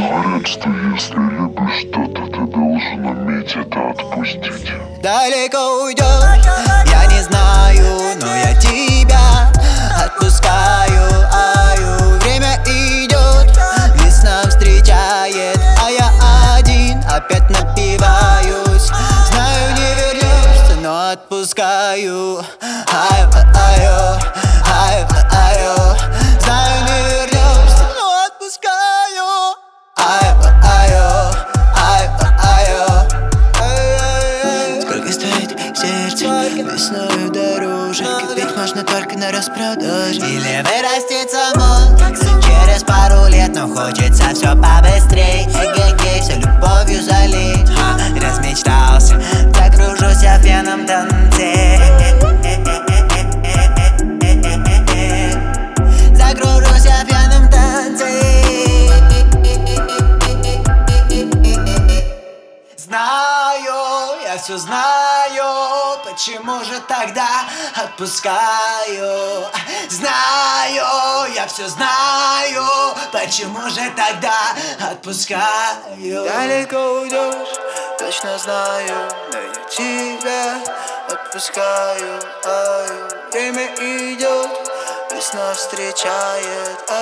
Говорят, что если любишь что-то, ты должен уметь это отпустить. Далеко уйдешь, я не знаю, но я тебя отпускаю. Время идет, весна встречает, а я один опять напиваюсь. Знаю, не вернешься, но отпускаю. Знаю, не вернешься, но отпускаю. Сколько стоит сердце весною дороже? Купить можно только на распродаже. Или вырастет само через пару лет, но хочется все побыстрей. Эгегей, все любовью залить. Размечтался, закружусь я в пьяном танце. Закружусь я в пьяном танце. Знаю, я все знаю, почему же тогда отпускаю? Знаю, я все знаю, почему же тогда отпускаю? Далеко уйдешь, точно знаю, но я тебя отпускаю. Время идет, весна встречает, а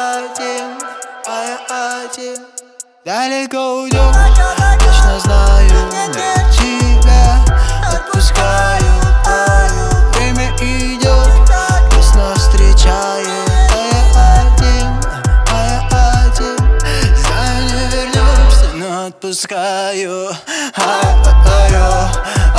я один. Далеко уйдешь, точно знаю, но я тебя отпускаю. Время идет, весна встречает, а я один. Знаю, не вернешься, но отпускаю.